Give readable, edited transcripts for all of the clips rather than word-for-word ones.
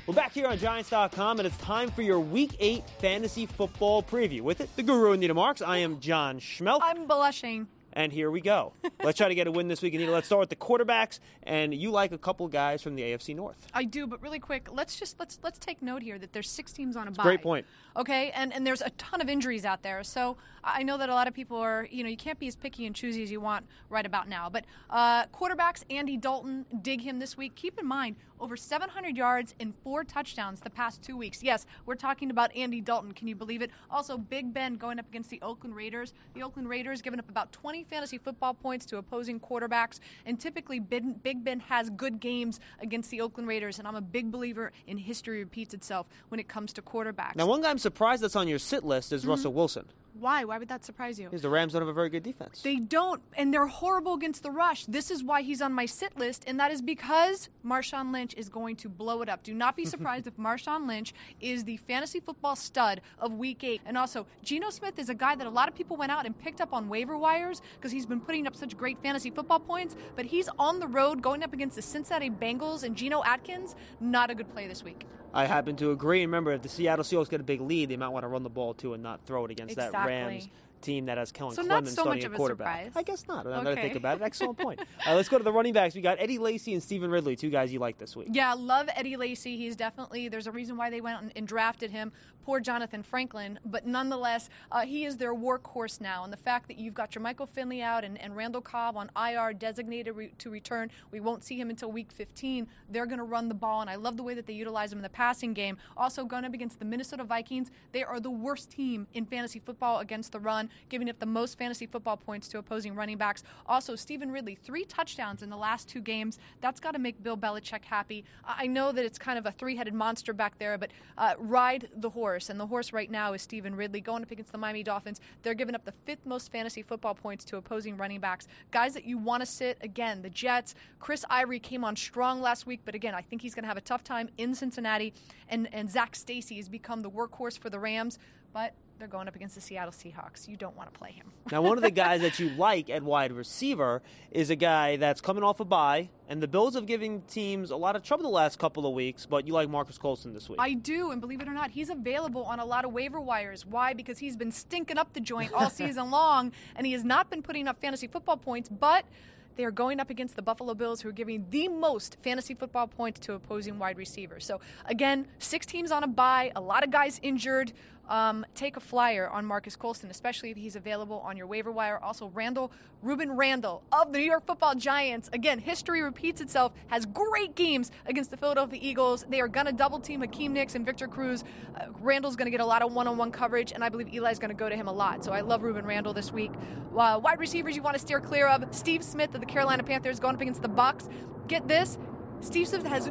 We're back here on Giants.com, and it's time for your Week 8 Fantasy Football Preview. With it, the guru, Anita Marks. I am John Schmelk. I'm blushing. And here we go. Let's try to get a win this week, Anita. Let's start with the quarterbacks, and you like a couple guys from the AFC North. I do, but really quick, let's take note here that there's 6 teams on a bye. Great point. Okay, and there's a ton of injuries out there. So I know that a lot of people are, you can't be as picky and choosy as you want right about now. But quarterbacks, Andy Dalton, dig him this week. Keep in mind, over 700 yards and 4 touchdowns the past 2 weeks. Yes, we're talking about Andy Dalton. Can you believe it? Also, Big Ben going up against the Oakland Raiders. The Oakland Raiders giving up about 20 fantasy football points to opposing quarterbacks. And typically, Big Ben has good games against the Oakland Raiders. And I'm a big believer in history repeats itself when it comes to quarterbacks. Now, one guy I'm surprised that's on your sit list is Russell Wilson. Why? Why would that surprise you? Because the Rams don't have a very good defense. They don't, and they're horrible against the rush. This is why he's on my sit list, and that is because Marshawn Lynch is going to blow it up. Do not be surprised if Marshawn Lynch is the fantasy football stud of Week 8. And also, Geno Smith is a guy that a lot of people went out and picked up on waiver wires because he's been putting up such great fantasy football points, but he's on the road going up against the Cincinnati Bengals and Geno Atkins. Not a good play this week. I happen to agree. Remember, if the Seattle Seahawks get a big lead, they might want to run the ball, too, and not throw it against that Rams team that has Kellen Clemens starting at quarterback. Surprise. I guess not. I'm going to think about it. Excellent point. Let's go to the running backs. We got Eddie Lacy and Stephen Ridley, 2 guys you like this week. Yeah, love Eddie Lacy. He's definitely, there's a reason why they went and drafted him. Poor Jonathan Franklin. But nonetheless, he is their workhorse now. And the fact that you've got your Michael Finley out and Randall Cobb on IR designated to return, we won't see him until week 15. They're going to run the ball, and I love the way that they utilize him in the passing game. Also, going up against the Minnesota Vikings, they are the worst team in fantasy football against the run, giving up the most fantasy football points to opposing running backs. Also, Stephen Ridley, 3 touchdowns in the last 2 games. That's got to make Bill Belichick happy. I know that it's kind of a 3-headed monster back there, but ride the horse. And the horse right now is Stephen Ridley going up against the Miami Dolphins. They're giving up the 5th most fantasy football points to opposing running backs. Guys that you want to sit, again, the Jets. Chris Ivory came on strong last week, but again, I think he's going to have a tough time in Cincinnati. And Zach Stacy has become the workhorse for the Rams, but they're going up against the Seattle Seahawks. You don't want to play him. Now, one of the guys that you like at wide receiver is a guy that's coming off a bye, and the Bills have given teams a lot of trouble the last couple of weeks, but you like Marcus Colston this week. I do, and believe it or not, he's available on a lot of waiver wires. Why? Because he's been stinking up the joint all season long, and he has not been putting up fantasy football points, but they are going up against the Buffalo Bills, who are giving the most fantasy football points to opposing wide receivers. So, again, 6 teams on a bye, a lot of guys injured. Take a flyer on Marcus Colston, especially if he's available on your waiver wire. Also, Ruben Randall of the New York Football Giants. Again, history repeats itself, has great games against the Philadelphia Eagles. They are going to double-team Hakeem Nicks and Victor Cruz. Randall's going to get a lot of one-on-one coverage, and I believe Eli's going to go to him a lot. So I love Ruben Randall this week. Wide receivers you want to steer clear of. Steve Smith of the Carolina Panthers going up against the Bucs. Get this. Steve Smith has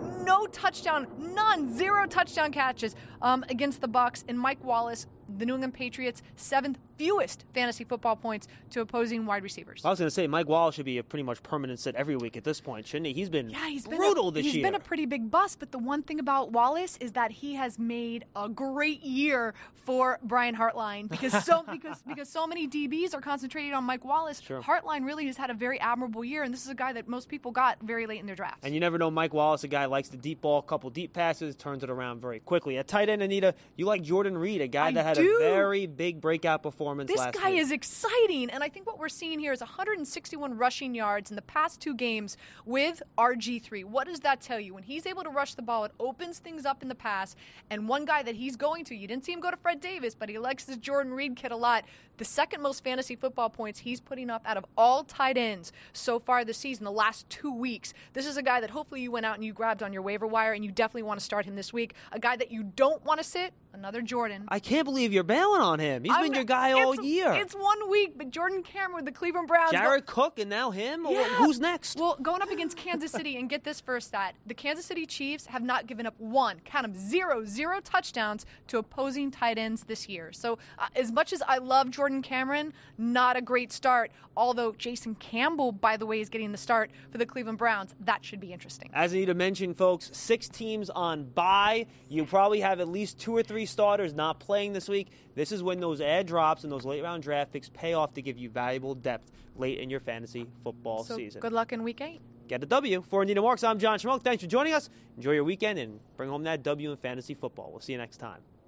zero touchdown catches against the Bucs, and Mike Wallace, the New England Patriots, 7th fewest fantasy football points to opposing wide receivers. I was going to say, Mike Wallace should be a pretty much permanent sit every week at this point, shouldn't he? He's been brutal this year. He's been a pretty big bust, but the one thing about Wallace is that he has made a great year for Brian Hartline because so many DBs are concentrated on Mike Wallace. Sure. Hartline really has had a very admirable year, and this is a guy that most people got very late in their drafts. And you never know, Mike Wallace, a guy likes the deep ball, couple deep passes, turns it around very quickly. At tight end, Anita, you like Jordan Reed, a guy that had a very big breakout performance last week. This guy is exciting, and I think what we're seeing here is 161 rushing yards in the past 2 games with RG3. What does that tell you? When he's able to rush the ball, it opens things up in the pass, and one guy that he's going to, you didn't see him go to Fred Davis, but he likes this Jordan Reed kid a lot. The 2nd most fantasy football points he's putting up out of all tight ends so far this season, the last 2 weeks. This is a guy that hopefully you went out and you grabbed on your waiver wire, and you definitely want to start him this week. A guy that you don't want to sit, another Jordan. I can't believe you're bailing on him. He's been your guy all year. It's 1 week, but Jordan Cameron with the Cleveland Browns. Jared Cook and now him? Yeah. Who's next? Well, going up against Kansas City, and get this first stat. The Kansas City Chiefs have not given up zero touchdowns to opposing tight ends this year. So as much as I love Jordan Cameron, not a great start. Although Jason Campbell, by the way, is getting the start for the Cleveland Browns. That should be interesting. As Anita mentioned, folks, 6 teams on bye. You probably have at least 2 or 3 starters not playing this week. This is when those ad drops and those late-round draft picks pay off to give you valuable depth late in your fantasy football season. Good luck in Week 8. get a W. For Nina Marks, I'm John Schmuck. Thanks for joining us. Enjoy your weekend and bring home that W in fantasy football. We'll see you next time.